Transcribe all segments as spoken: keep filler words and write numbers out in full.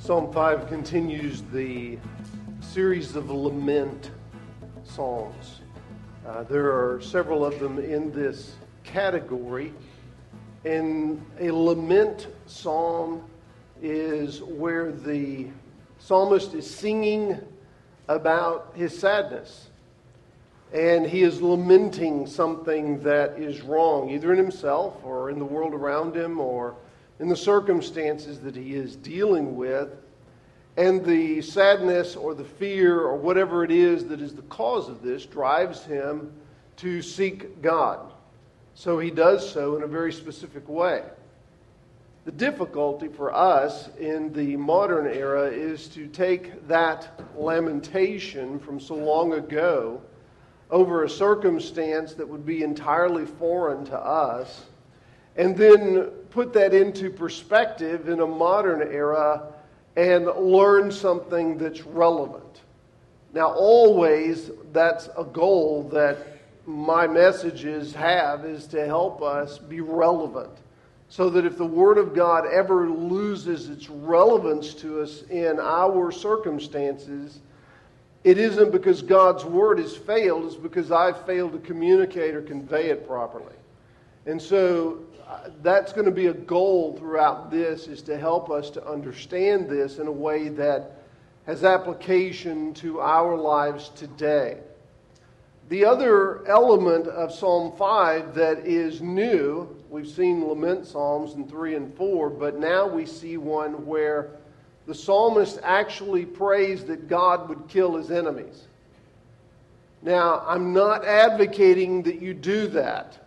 Psalm five continues the series of lament psalms. Uh, there are several of them in this category. And a lament psalm is where the psalmist is singing about his sadness. And he is lamenting something that is wrong, either in himself or in the world around him or in the circumstances that he is dealing with. And the sadness or the fear or whatever it is that is the cause of this drives him to seek God. So he does so in a very specific way. The difficulty for us in the modern era is to take that lamentation from so long ago over a circumstance that would be entirely foreign to us, and then put that into perspective in a modern era and learn something that's relevant. Now, always that's a goal that my messages have, is to help us be relevant, so that if the Word of God ever loses its relevance to us in our circumstances, it isn't because God's Word has failed, it's because I've failed to communicate or convey it properly. And so uh, that's going to be a goal throughout this, is to help us to understand this in a way that has application to our lives today. The other element of Psalm five that is new, we've seen lament psalms in three and four, but now we see one where the psalmist actually prays that God would kill his enemies. Now, I'm not advocating that you do that.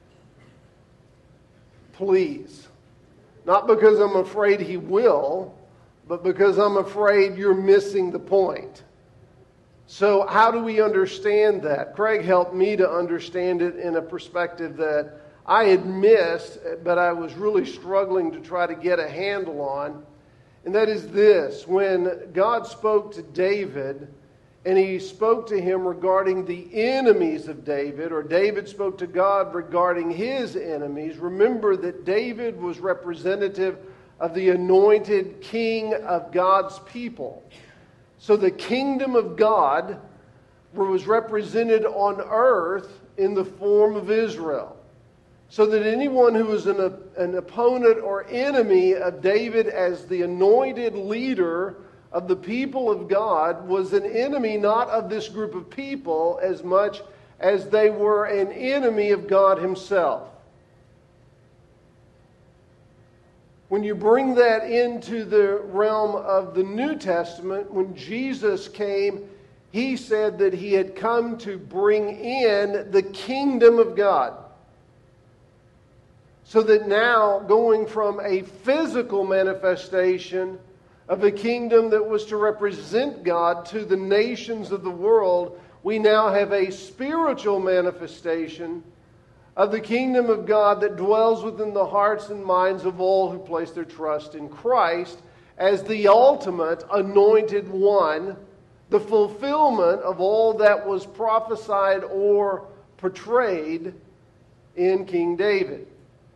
Please. Not because I'm afraid he will, but because I'm afraid you're missing the point. So how do we understand that? Craig helped me to understand it in a perspective that I had missed, but I was really struggling to try to get a handle on. And that is this: when God spoke to David, and he spoke to him regarding the enemies of David, or David spoke to God regarding his enemies, remember that David was representative of the anointed king of God's people. So the kingdom of God was represented on earth in the form of Israel. So that anyone who was an, an opponent or enemy of David as the anointed leader of the people of God was an enemy not of this group of people as much as they were an enemy of God himself. When you bring that into the realm of the New Testament, when Jesus came, he said that he had come to bring in the kingdom of God. So that now, going from a physical manifestation of a kingdom that was to represent God to the nations of the world, we now have a spiritual manifestation of the kingdom of God that dwells within the hearts and minds of all who place their trust in Christ as the ultimate anointed one, the fulfillment of all that was prophesied or portrayed in King David.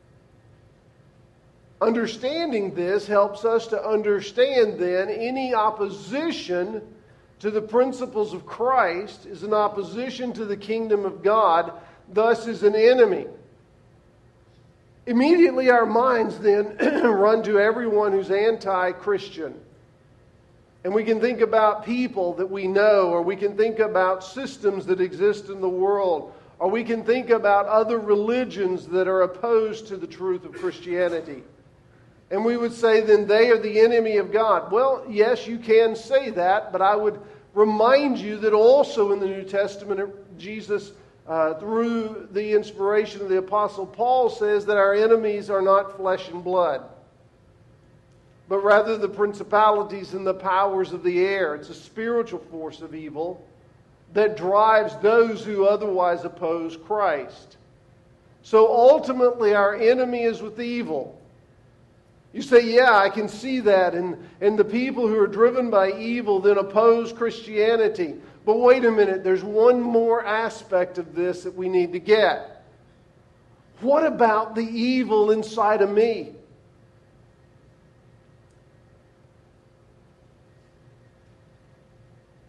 Understanding this helps us to understand then any opposition to the principles of Christ is an opposition to the kingdom of God, thus is an enemy. Immediately our minds then run to everyone who's anti-Christian. And we can think about people that we know, or we can think about systems that exist in the world, or we can think about other religions that are opposed to the truth of Christianity. And we would say, then they are the enemy of God. Well, yes, you can say that, but I would remind you that also in the New Testament, Jesus, uh, through the inspiration of the Apostle Paul, says that our enemies are not flesh and blood, but rather the principalities and the powers of the air. It's a spiritual force of evil that drives those who otherwise oppose Christ. So ultimately, our enemy is with evil. You say, yeah, I can see that. And, and the people who are driven by evil then oppose Christianity. But wait a minute, there's one more aspect of this that we need to get. What about the evil inside of me?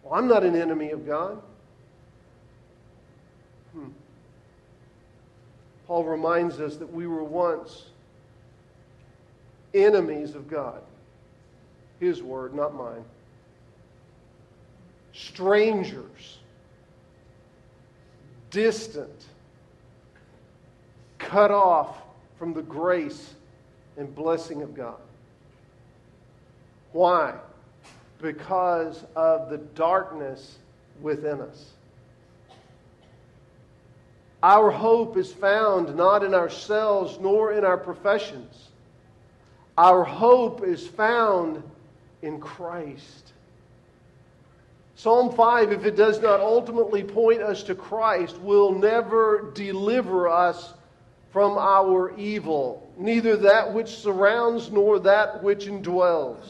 Well, I'm not an enemy of God. Hmm. Paul reminds us that we were once enemies of God. His word, not mine. Strangers. Distant. Cut off from the grace and blessing of God. Why? Because of the darkness within us. Our hope is found not in ourselves nor in our professions. Our hope is found in Christ. Psalm five, if it does not ultimately point us to Christ, will never deliver us from our evil, neither that which surrounds nor that which indwells.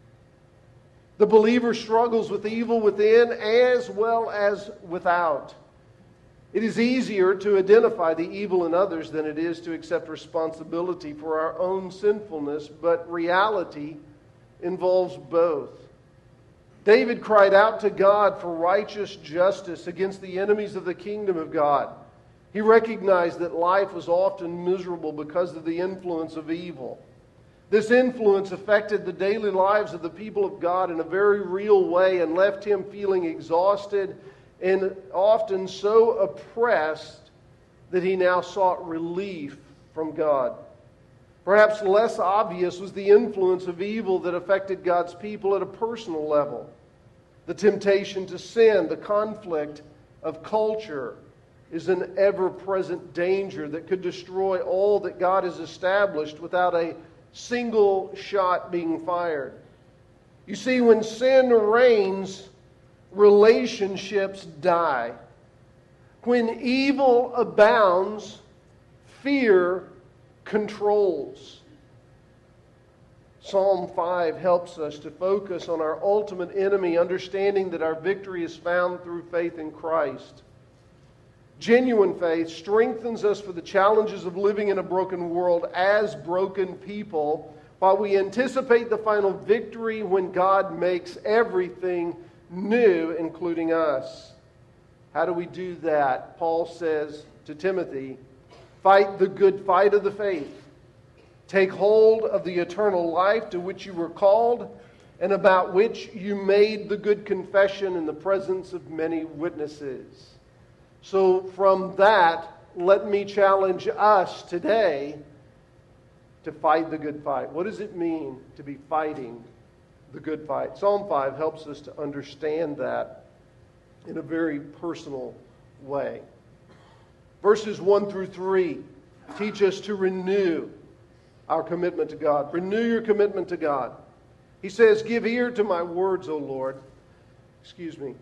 The believer struggles with evil within as well as without. It is easier to identify the evil in others than it is to accept responsibility for our own sinfulness, but reality involves both. David cried out to God for righteous justice against the enemies of the kingdom of God. He recognized that life was often miserable because of the influence of evil. This influence affected the daily lives of the people of God in a very real way and left him feeling exhausted and often so oppressed that he now sought relief from God. Perhaps less obvious was the influence of evil that affected God's people at a personal level. The temptation to sin, the conflict of culture, is an ever-present danger that could destroy all that God has established without a single shot being fired. You see, when sin reigns, relationships die. When evil abounds, fear controls. Psalm five helps us to focus on our ultimate enemy, understanding that our victory is found through faith in Christ. Genuine faith strengthens us for the challenges of living in a broken world as broken people, while we anticipate the final victory when God makes everything new, including us. How do we do that? Paul says to Timothy, fight the good fight of the faith. Take hold of the eternal life to which you were called and about which you made the good confession in the presence of many witnesses. So from that, let me challenge us today to fight the good fight. What does it mean to be fighting the good fight? Psalm five helps us to understand that in a very personal way. Verses one through three teach us to renew our commitment to God. Renew your commitment to God. He says, give ear to my words, O Lord. Excuse me.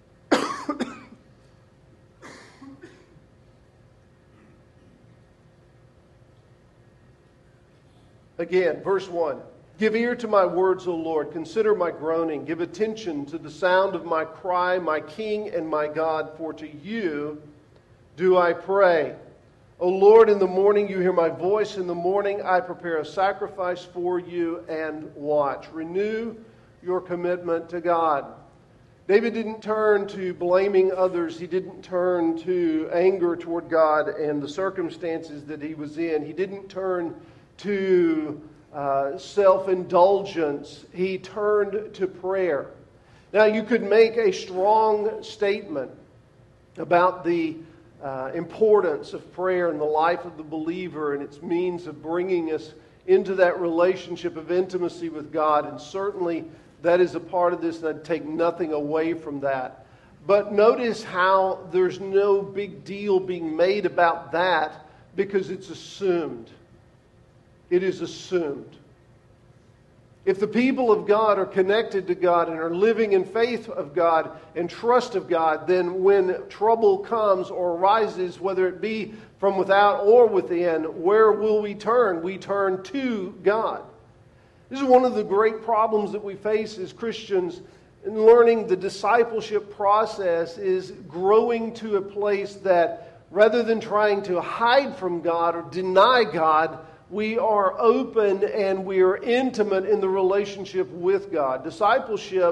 Again, verse one. Give ear to my words, O Lord. Consider my groaning. Give attention to the sound of my cry, my King and my God, for to you do I pray. O Lord, in the morning you hear my voice. In the morning I prepare a sacrifice for you and watch. Renew your commitment to God. David didn't turn to blaming others. He didn't turn to anger toward God and the circumstances that he was in. He didn't turn to uh, self-indulgence. He turned to prayer. Now, you could make a strong statement about the uh, importance of prayer in the life of the believer and its means of bringing us into that relationship of intimacy with God. And certainly that is a part of this, and I'd take nothing away from that. But notice how there's no big deal being made about that because it's assumed. It is assumed. If the people of God are connected to God and are living in faith of God and trust of God, then when trouble comes or arises, whether it be from without or within, where will we turn? We turn to God. This is one of the great problems that we face as Christians in learning the discipleship process is growing to a place that rather than trying to hide from God or deny God, we are open and we are intimate in the relationship with God. Discipleship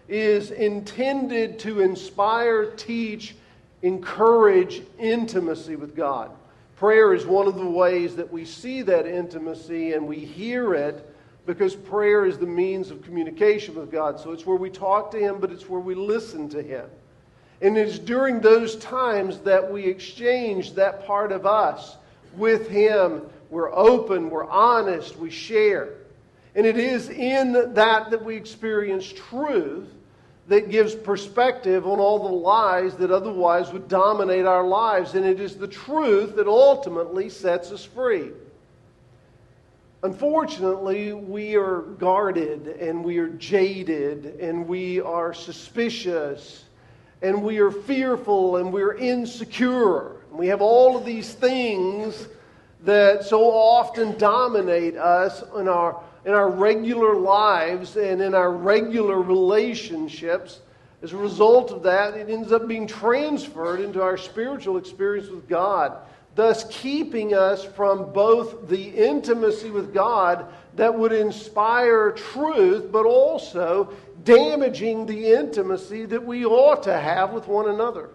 is intended to inspire, teach, encourage intimacy with God. Prayer is one of the ways that we see that intimacy and we hear it, because prayer is the means of communication with God. So it's where we talk to Him, but it's where we listen to Him. And it's during those times that we exchange that part of us with Him. We're open, we're honest, we share. And it is in that that we experience truth that gives perspective on all the lies that otherwise would dominate our lives. And it is the truth that ultimately sets us free. Unfortunately, we are guarded and we are jaded and we are suspicious and we are fearful and we're insecure. We have all of these things that so often dominate us in our in our regular lives and in our regular relationships. As a result of that, it ends up being transferred into our spiritual experience with God, thus keeping us from both the intimacy with God that would inspire truth, but also damaging the intimacy that we ought to have with one another.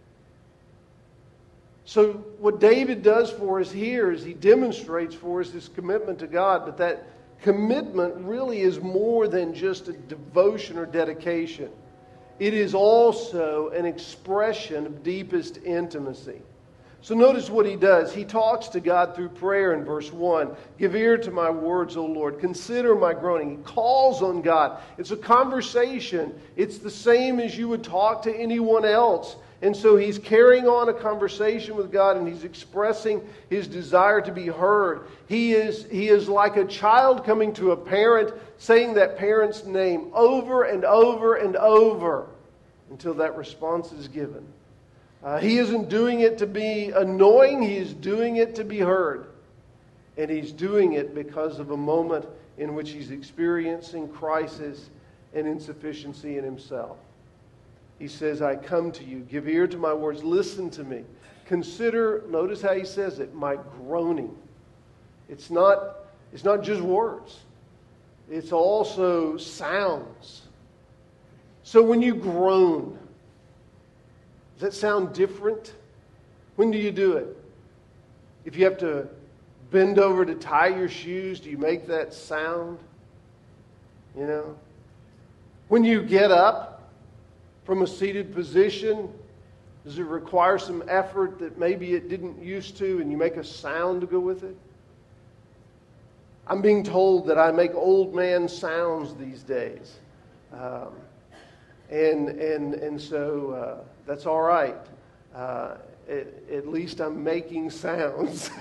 So what David does for us here is he demonstrates for us this commitment to God, but that commitment really is more than just a devotion or dedication. It is also an expression of deepest intimacy. So notice what he does. He talks to God through prayer in verse one. Give ear to my words, O Lord. Consider my groaning. He calls on God. It's a conversation. It's the same as you would talk to anyone else. And so he's carrying on a conversation with God, and he's expressing his desire to be heard. He is, he is like a child coming to a parent, saying that parent's name over and over and over until that response is given. Uh, he isn't doing it to be annoying. He is doing it to be heard. And he's doing it because of a moment in which he's experiencing crisis and insufficiency in himself. He says, I come to you. Give ear to my words. Listen to me. Consider, notice how he says it, my groaning. It's not, it's not just words. It's also sounds. So when you groan, does that sound different? When do you do it? If you have to bend over to tie your shoes, do you make that sound? You know? When you get up from a seated position, does it require some effort that maybe it didn't used to, and you make a sound to go with it? I'm being told that I make old man sounds these days. Um, and, and, and so uh, that's all right. Uh, at, at least I'm making sounds.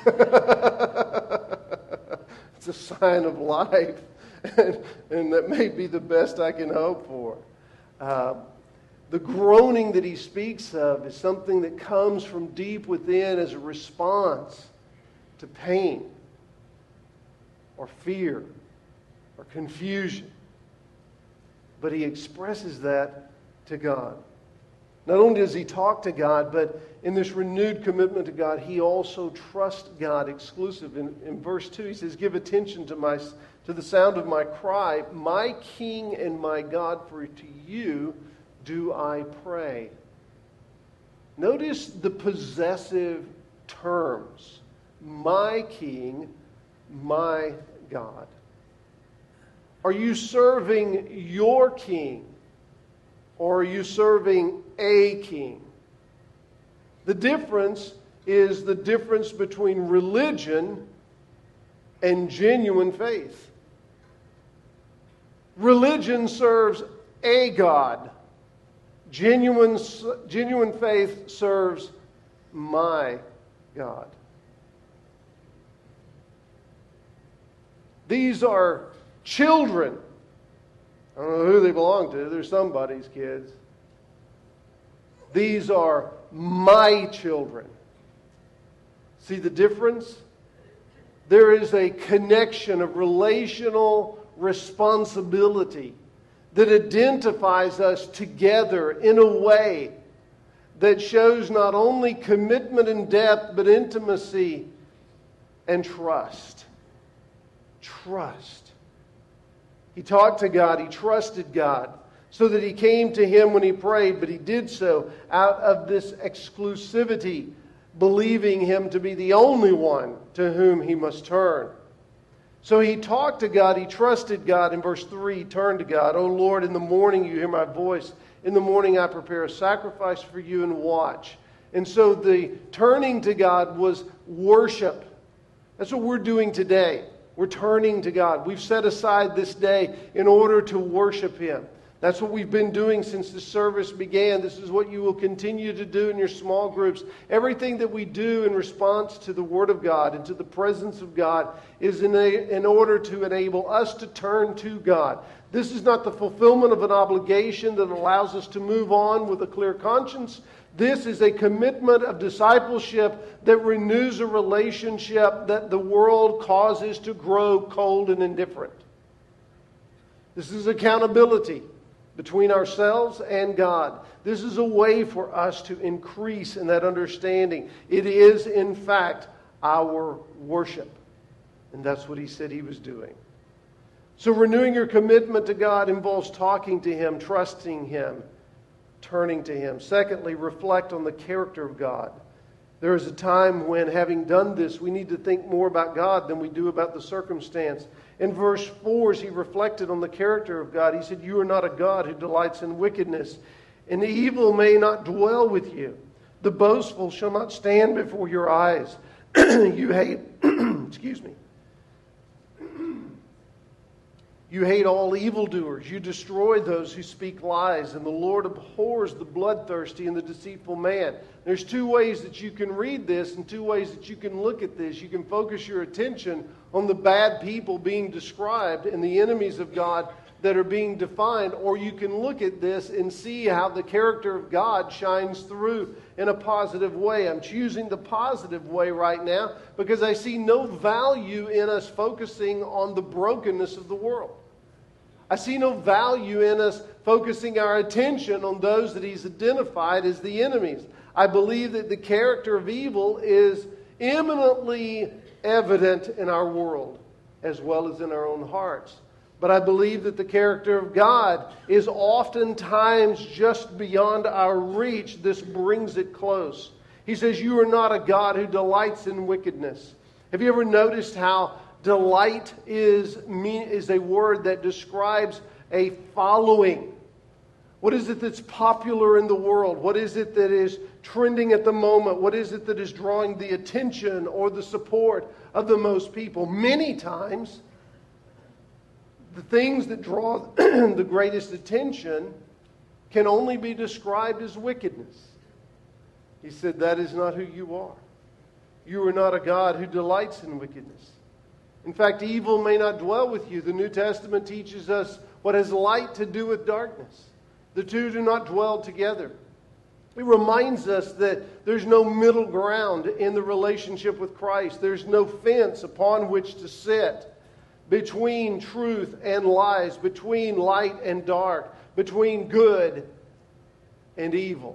It's a sign of life. and, and that may be the best I can hope for. Uh, The groaning that he speaks of is something that comes from deep within as a response to pain or fear or confusion. But he expresses that to God. Not only does he talk to God, but in this renewed commitment to God, he also trusts God exclusive. In, in verse two, he says, give attention to my to the sound of my cry, my King and my God, for to you do I pray. Notice the possessive terms. My King, my God. Are you serving your king? Or are you serving a king? The difference is the difference between religion and genuine faith. Religion serves a God. Genuine, genuine faith serves my God. These are children. I don't know who they belong to. They're somebody's kids. These are my children. See the difference? There is a connection of relational responsibility that identifies us together in a way that shows not only commitment and depth, but intimacy and trust. Trust. He talked to God. He trusted God. so that he came to him when he prayed, but he did so out of this exclusivity, believing him to be the only one to whom he must turn. So he talked to God, he trusted God. In verse three, he turned to God. "O Lord, in the morning you hear my voice. In the morning I prepare a sacrifice for you and watch." And so the turning to God was worship. That's what we're doing today. We're turning to God. We've set aside this day in order to worship Him. That's what we've been doing since the service began. This is what you will continue to do in your small groups. Everything that we do in response to the Word of God and to the presence of God is in, a, in order to enable us to turn to God. This is not the fulfillment of an obligation that allows us to move on with a clear conscience. This is a commitment of discipleship that renews a relationship that the world causes to grow cold and indifferent. This is accountability between ourselves and God. This is a way for us to increase in that understanding. It is, in fact, our worship. And that's what he said he was doing. So renewing your commitment to God involves talking to Him, trusting Him, turning to Him. Secondly, reflect on the character of God. There is a time when, having done this, we need to think more about God than we do about the circumstance. In verse four, as he reflected on the character of God, he said, "You are not a God who delights in wickedness, and evil may not dwell with you. The boastful shall not stand before your eyes. You hate, excuse me, you hate all evildoers. You destroy those who speak lies, and the Lord abhors the bloodthirsty and the deceitful man." There's two ways that you can read this and two ways that you can look at this. You can focus your attention on the bad people being described and the enemies of God that are being defined, or you can look at this and see how the character of God shines through in a positive way. I'm choosing the positive way right now because I see no value in us focusing on the brokenness of the world. I see no value in us focusing our attention on those that he's identified as the enemies. I believe that the character of evil is eminently evident in our world as well as in our own hearts. But I believe that the character of God is oftentimes just beyond our reach. This brings it close. He says, "You are not a God who delights in wickedness." Have you ever noticed how delight is, is a word that describes a following? What is it that's popular in the world? What is it that is trending at the moment? What is it that is drawing the attention or the support of the most people? Many times, the things that draw the greatest attention can only be described as wickedness. He said, that is not who you are. You are not a God who delights in wickedness. In fact, evil may not dwell with you. The New Testament teaches us what has light to do with darkness. The two do not dwell together. It reminds us that there's no middle ground in the relationship with Christ. There's no fence upon which to sit between truth and lies, between light and dark, between good and evil.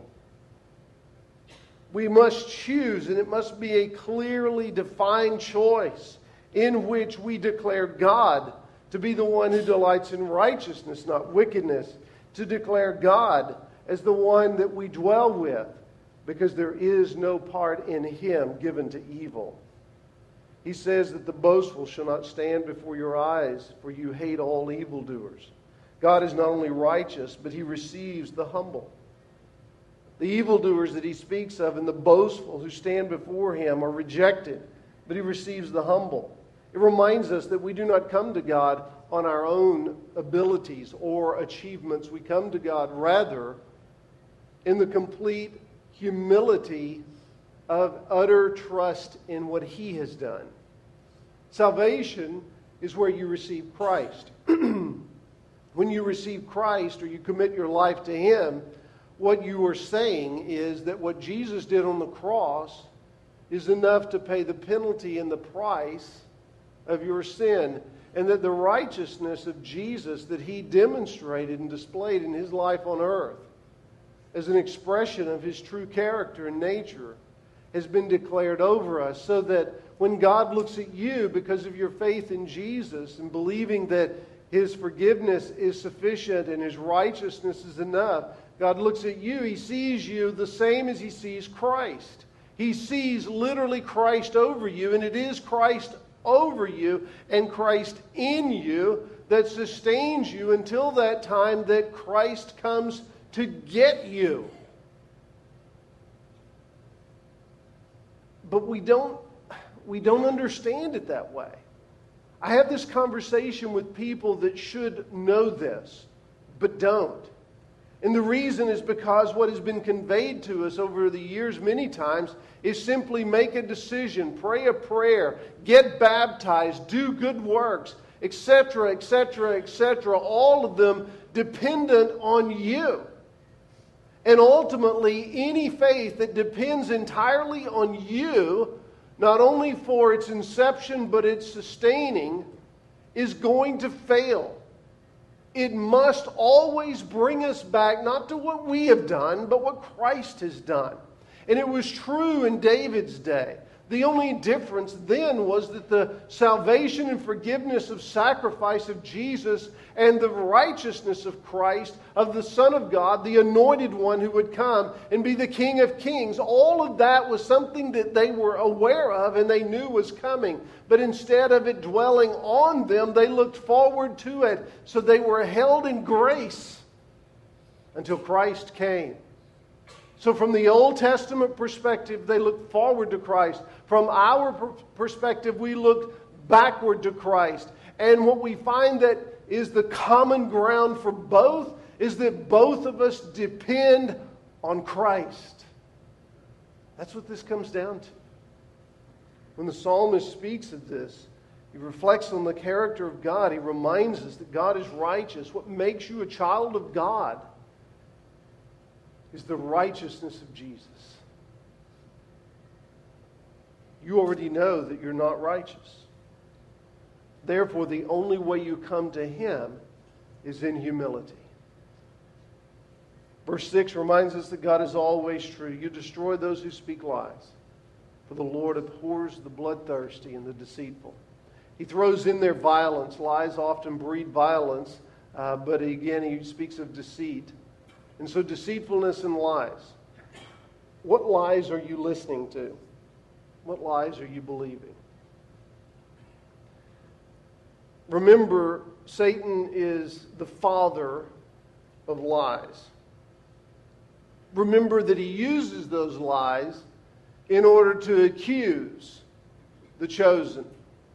We must choose, and it must be a clearly defined choice in which we declare God to be the one who delights in righteousness, not wickedness, to declare God as the one that we dwell with, because there is no part in Him given to evil. He says that the boastful shall not stand before your eyes, for you hate all evildoers. God is not only righteous, but He receives the humble. The evildoers that He speaks of and the boastful who stand before Him are rejected, but He receives the humble. It reminds us that we do not come to God on our own abilities or achievements. We come to God rather in the complete humility of utter trust in what He has done. Salvation is where you receive Christ. When you receive Christ or you commit your life to Him, what you are saying is that what Jesus did on the cross is enough to pay the penalty and the price of your sin, and that the righteousness of Jesus that He demonstrated and displayed in His life on earth as an expression of His true character and nature has been declared over us, so that when God looks at you because of your faith in Jesus and believing that His forgiveness is sufficient and His righteousness is enough. God looks at you. He sees you the same as He sees Christ. He sees literally Christ over you, and it is Christ over you and Christ in you that sustains you until that time that Christ comes to get you. But we don't, we don't understand it that way. I have this conversation with people that should know this, but don't. And the reason is because what has been conveyed to us over the years many times is simply make a decision, pray a prayer, get baptized, do good works, et cetera, et cetera, et cetera, all of them dependent on you. And ultimately, any faith that depends entirely on you, not only for its inception but its sustaining, is going to fail. It must always bring us back, not to what we have done, but what Christ has done. And it was true in David's day. The only difference then was that the salvation and forgiveness of sacrifice of Jesus and the righteousness of Christ, of the Son of God, the anointed one who would come and be the King of Kings, all of that was something that they were aware of and they knew was coming. But instead of it dwelling on them, they looked forward to it. So they were held in grace until Christ came. So from the Old Testament perspective, they looked forward to Christ. From our perspective, we look backward to Christ. And what we find that is the common ground for both is that both of us depend on Christ. That's what this comes down to. When the psalmist speaks of this, he reflects on the character of God. He reminds us that God is righteous. What makes you a child of God is the righteousness of Jesus. You already know that you're not righteous. Therefore, the only way you come to Him is in humility. Verse six reminds us that God is always true. You destroy those who speak lies, for the Lord abhors the bloodthirsty and the deceitful. He throws in their violence. Lies often breed violence, uh, but again, he speaks of deceit. And so deceitfulness and lies. What lies are you listening to? What lies are you believing? Remember, Satan is the father of lies. Remember that he uses those lies in order to accuse the chosen.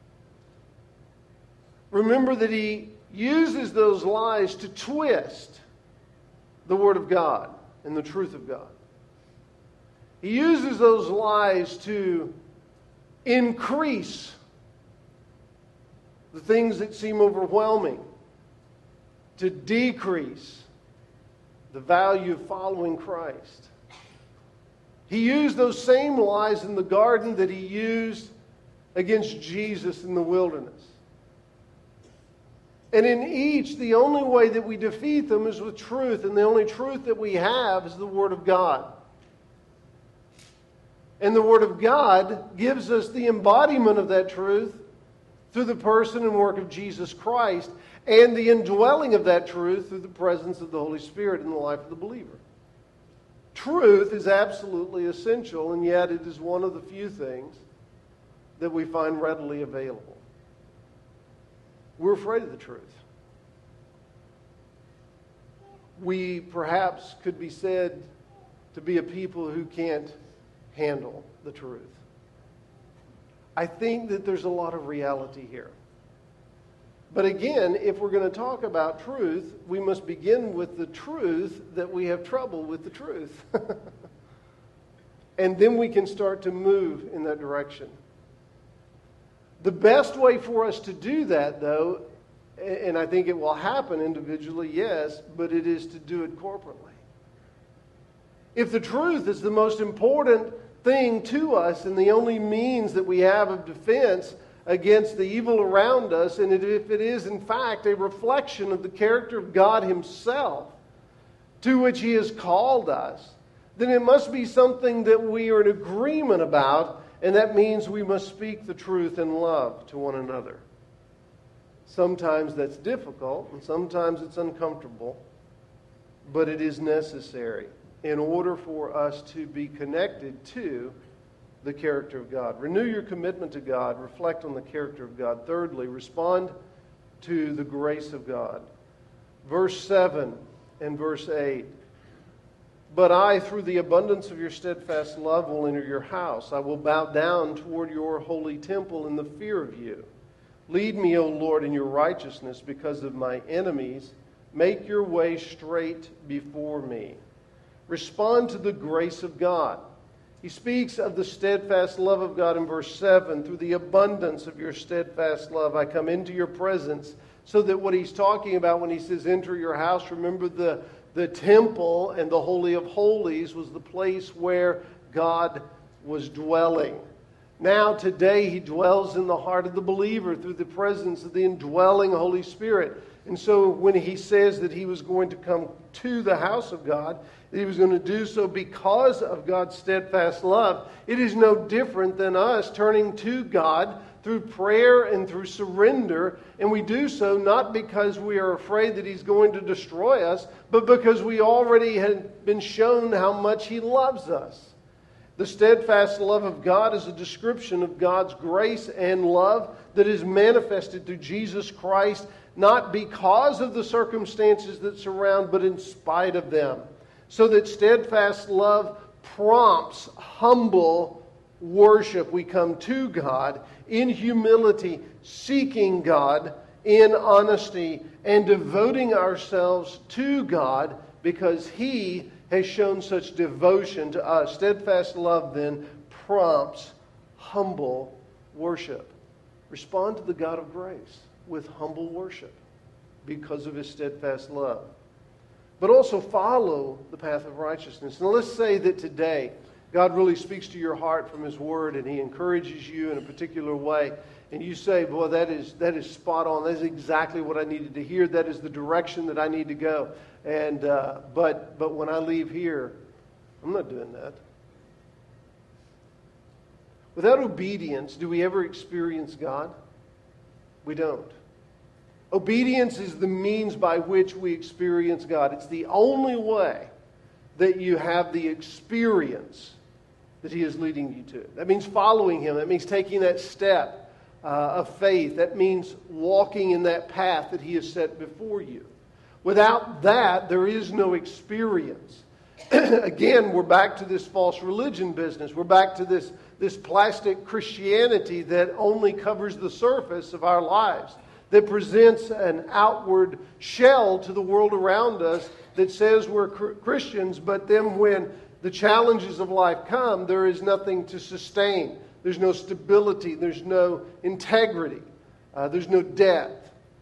Remember that he uses those lies to twist the Word of God and the truth of God. He uses those lies to increase the things that seem overwhelming, to decrease the value of following Christ. He used those same lies in the garden that he used against Jesus in the wilderness. And in each, the only way that we defeat them is with truth, and the only truth that we have is the Word of God. And the Word of God gives us the embodiment of that truth through the person and work of Jesus Christ, and the indwelling of that truth through the presence of the Holy Spirit in the life of the believer. Truth is absolutely essential, and yet it is one of the few things that we find readily available. We're afraid of the truth. We perhaps could be said to be a people who can't handle the truth. I think that there's a lot of reality here. But again, if we're going to talk about truth, we must begin with the truth that we have trouble with the truth. And then we can start to move in that direction. The best way for us to do that, though, and I think it will happen individually, yes, but it is to do it corporately. If the truth is the most important thing to us and the only means that we have of defense against the evil around us, and if it is in fact a reflection of the character of God Himself to which He has called us, then it must be something that we are in agreement about, and that means we must speak the truth in love to one another. Sometimes that's difficult, and sometimes it's uncomfortable, but it is necessary in order for us to be connected to the character of God. Renew your commitment to God. Reflect on the character of God. Thirdly, respond to the grace of God. Verse seven and verse eight. But I, through the abundance of your steadfast love, will enter your house. I will bow down toward your holy temple in the fear of you. Lead me, O Lord, in your righteousness because of my enemies. Make your way straight before me. Respond to the grace of God. He speaks of the steadfast love of God in verse seven. Through the abundance of your steadfast love, I come into your presence. So that what he's talking about when he says enter your house, remember the, the temple and the Holy of Holies was the place where God was dwelling. Now today he dwells in the heart of the believer through the presence of the indwelling Holy Spirit. And so when he says that he was going to come to the house of God, that he was going to do so because of God's steadfast love, it is no different than us turning to God through prayer and through surrender. And we do so not because we are afraid that he's going to destroy us, but because we already have been shown how much he loves us. The steadfast love of God is a description of God's grace and love that is manifested through Jesus Christ, not because of the circumstances that surround, but in spite of them. So that steadfast love prompts humble worship. We come to God in humility, seeking God in honesty, and devoting ourselves to God because He has shown such devotion to us. Steadfast love then prompts humble worship. Respond to the God of grace with humble worship because of His steadfast love. But also follow the path of righteousness. Now let's say that today God really speaks to your heart from His Word and He encourages you in a particular way. And you say, boy, that is that is spot on. That is exactly what I needed to hear. That is the direction that I need to go. And uh, but but when I leave here, I'm not doing that. Without obedience, do we ever experience God? We don't. Obedience is the means by which we experience God. It's the only way that you have the experience that He is leading you to. That means following Him. That means taking that step uh, of faith. That means walking in that path that He has set before you. Without that, there is no experience. Again, we're back to this false religion business. We're back to this, this plastic Christianity that only covers the surface of our lives, that presents an outward shell to the world around us that says we're Christians, but then when the challenges of life come, there is nothing to sustain. There's no stability. There's no integrity. Uh, there's no depth.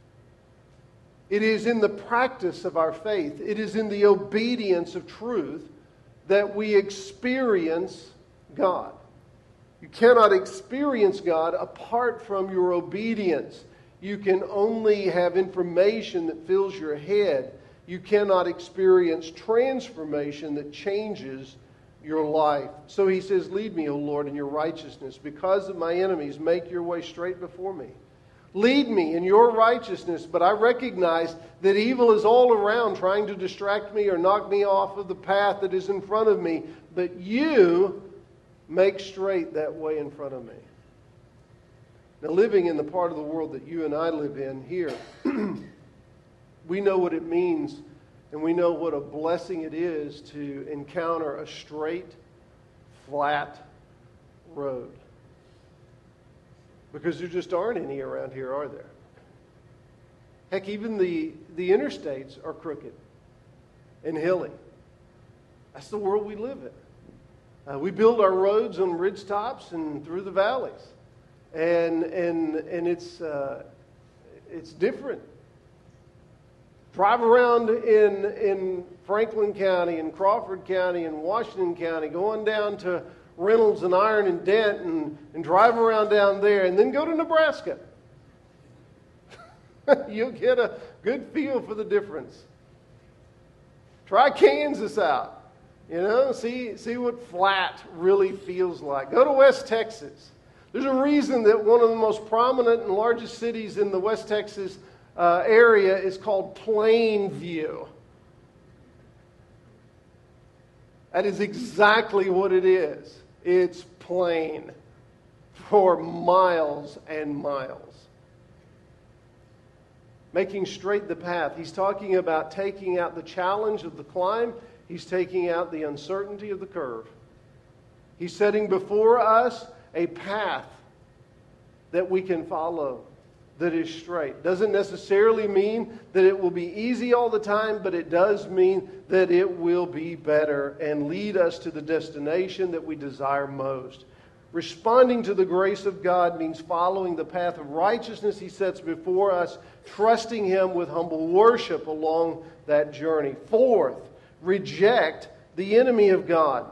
It is in the practice of our faith, it is in the obedience of truth that we experience God. You cannot experience God apart from your obedience. You can only have information that fills your head. You cannot experience transformation that changes your life. So he says, lead me, O Lord, in your righteousness. Because of my enemies, make your way straight before me. Lead me in your righteousness, but I recognize that evil is all around trying to distract me or knock me off of the path that is in front of me. But you make straight that way in front of me. Now, living in the part of the world that you and I live in here, we know what it means, and we know what a blessing it is to encounter a straight, flat road. Because there just aren't any around here, are there? Heck, even the, the interstates are crooked and hilly. That's the world we live in. Uh, we build our roads on ridge tops and through the valleys. And and and it's uh, it's different. Drive around in in Franklin County and Crawford County and Washington County, going down to Reynolds and Iron and Dent and, and drive around down there, and then go to Nebraska. You'll get a good feel for the difference. Try Kansas out. You know, see see what flat really feels like. Go to West Texas. There's a reason that one of the most prominent and largest cities in the West Texas uh, area is called Plainview. That is exactly what it is. It's plain for miles and miles. Making straight the path. He's talking about taking out the challenge of the climb. He's taking out the uncertainty of the curve. He's setting before us a path that we can follow that is straight. Doesn't necessarily mean that it will be easy all the time, but it does mean that it will be better and lead us to the destination that we desire most. Responding to the grace of God means following the path of righteousness He sets before us, trusting Him with humble worship along that journey. Fourth, reject the enemy of God.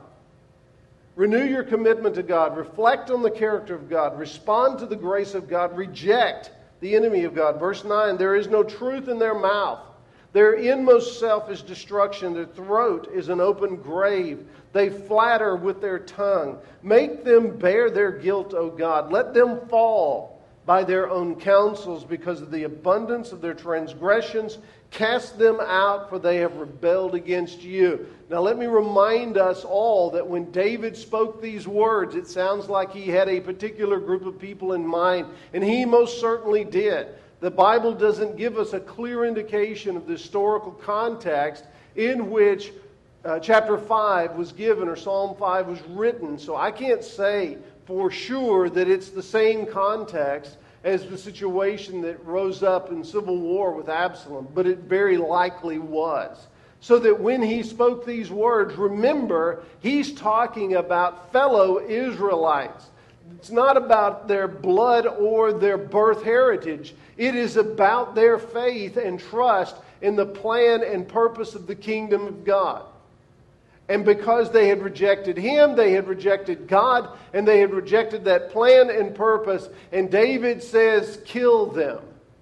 Renew your commitment to God. Reflect on the character of God. Respond to the grace of God. Reject the enemy of God. Verse nine, there is no truth in their mouth. Their inmost self is destruction. Their throat is an open grave. They flatter with their tongue. Make them bear their guilt, O God. Let them fall by their own counsels because of the abundance of their transgressions. Cast them out, for they have rebelled against you. Now let me remind us all that when David spoke these words, it sounds like he had a particular group of people in mind, and he most certainly did. The Bible doesn't give us a clear indication of the historical context in which uh, chapter five was given or Psalm five was written. So I can't say for sure that it's the same context as the situation that rose up in civil war with Absalom, but it very likely was. So that when he spoke these words, remember, he's talking about fellow Israelites. It's not about their blood or their birth heritage. It is about their faith and trust in the plan and purpose of the kingdom of God. And because they had rejected Him, they had rejected God, and they had rejected that plan and purpose. And David says, kill them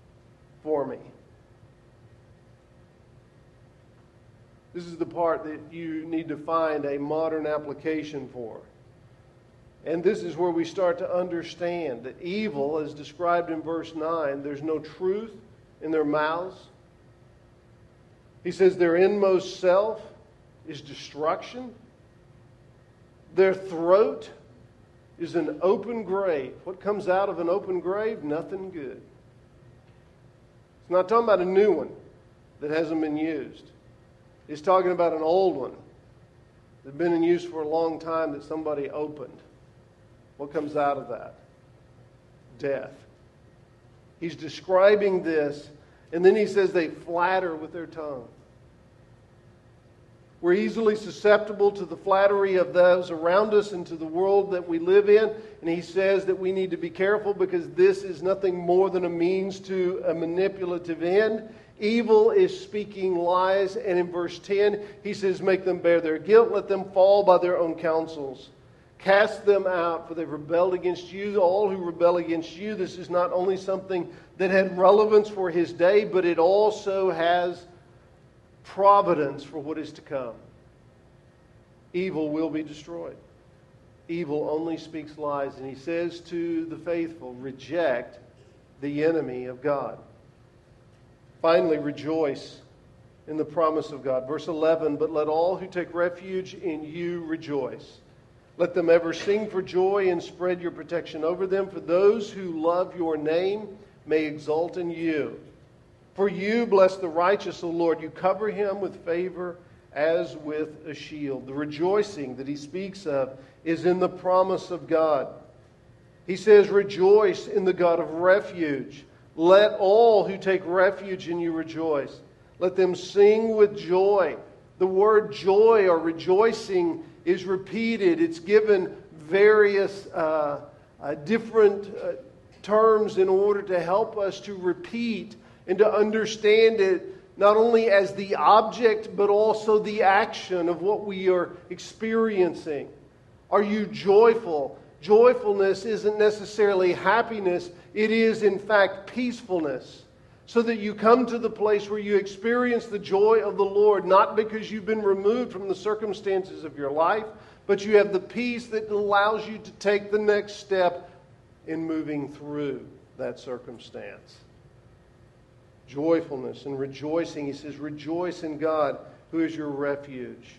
for me. This is the part that you need to find a modern application for. And this is where we start to understand that evil, as described in verse nine, there's no truth in their mouths. He says their inmost self is destruction. Their throat is an open grave. What comes out of an open grave? Nothing good. It's not talking about a new one that hasn't been used. It's talking about an old one that's been in use for a long time that somebody opened. What comes out of that? Death. He's describing this, and then he says they flatter with their tongue. We're easily susceptible to the flattery of those around us and to the world that we live in. And he says that we need to be careful because this is nothing more than a means to a manipulative end. Evil is speaking lies. And in verse ten, he says, make them bear their guilt. Let them fall by their own counsels. Cast them out, for they've rebelled against you. All who rebel against you. This is not only something that had relevance for his day, but it also has providence for what is to come. Evil will be destroyed. Evil only speaks lies. And he says to the faithful, reject the enemy of God. Finally, rejoice in the promise of God. Verse eleven, but let all who take refuge in you rejoice. Let them ever sing for joy and spread your protection over them. For those who love your name may exult in you. For you bless the righteous, O Lord. You cover him with favor as with a shield. The rejoicing that he speaks of is in the promise of God. He says, rejoice in the God of refuge. Let all who take refuge in you rejoice. Let them sing with joy. The word joy or rejoicing is repeated. It's given various uh, uh, different uh, terms in order to help us to repeat and to understand it not only as the object but also the action of what we are experiencing. Are you joyful? Joyfulness isn't necessarily happiness. It is in fact peacefulness. So that you come to the place where you experience the joy of the Lord, not because you've been removed from the circumstances of your life, but you have the peace that allows you to take the next step in moving through that circumstance. Joyfulness and rejoicing. He says, rejoice in God, who is your refuge.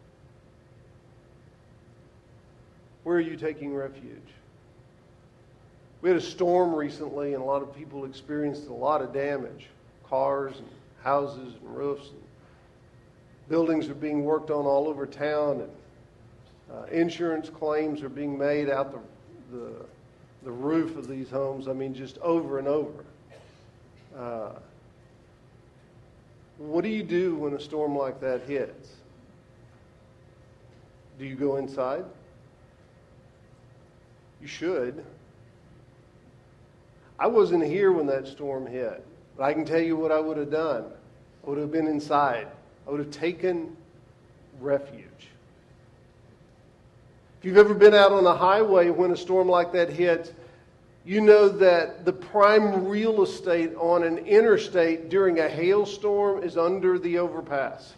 Where are you taking refuge? We had a storm recently, and a lot of people experienced a lot of damage. Cars and houses and roofs. And buildings are being worked on all over town, and uh, insurance claims are being made out the, the, the roof of these homes. I mean, just over and over. Uh, what do you do when a storm like that hits? Do you go inside? You should. I wasn't here when that storm hit, but I can tell you what I would have done. I would have been inside. I would have taken refuge. If you've ever been out on a highway when a storm like that hits, you know that the prime real estate on an interstate during a hailstorm is under the overpass.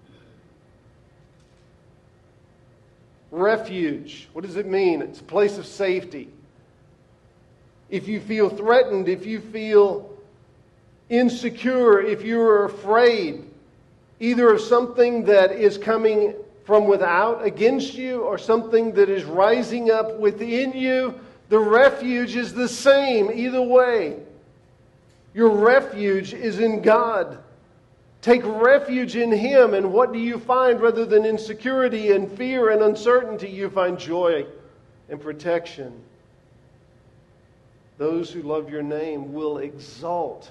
Refuge. What does it mean? It's a place of safety. If you feel threatened, if you feel insecure, if you're afraid, either of something that is coming from without against you or something that is rising up within you, the refuge is the same either way. Your refuge is in God. Take refuge in Him, and what do you find rather than insecurity and fear and uncertainty? You find joy and protection. Those who love your name will exalt.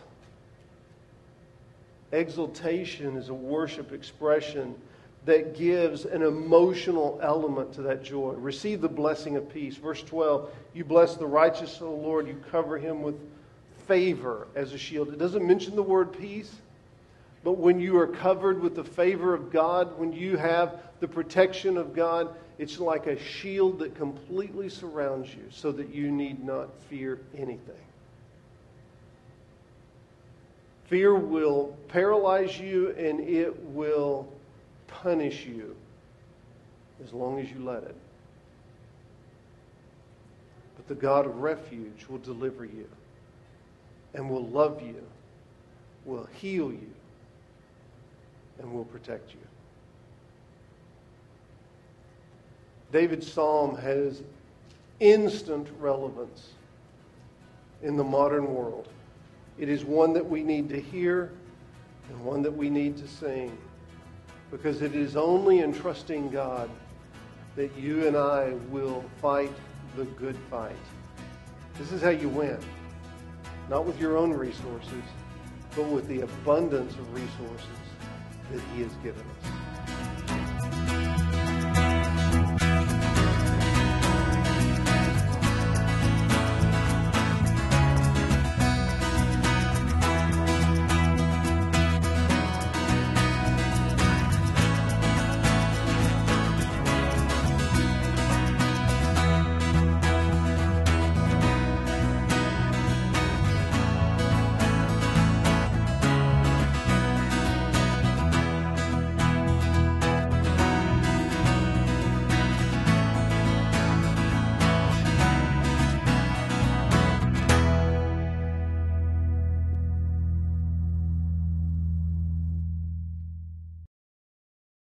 Exaltation is a worship expression that gives an emotional element to that joy. Receive the blessing of peace. Verse twelve, you bless the righteous, O Lord. You cover him with favor as a shield. It doesn't mention the word peace, but when you are covered with the favor of God, when you have the protection of God, it's like a shield that completely surrounds you so that you need not fear anything. Fear will paralyze you and it will punish you as long as you let it. But the God of refuge will deliver you and will love you, will heal you, and will protect you. David's psalm has instant relevance in the modern world. It is one that we need to hear and one that we need to sing, because it is only in trusting God that you and I will fight the good fight. This is how you win. Not with your own resources, but with the abundance of resources that He has given us.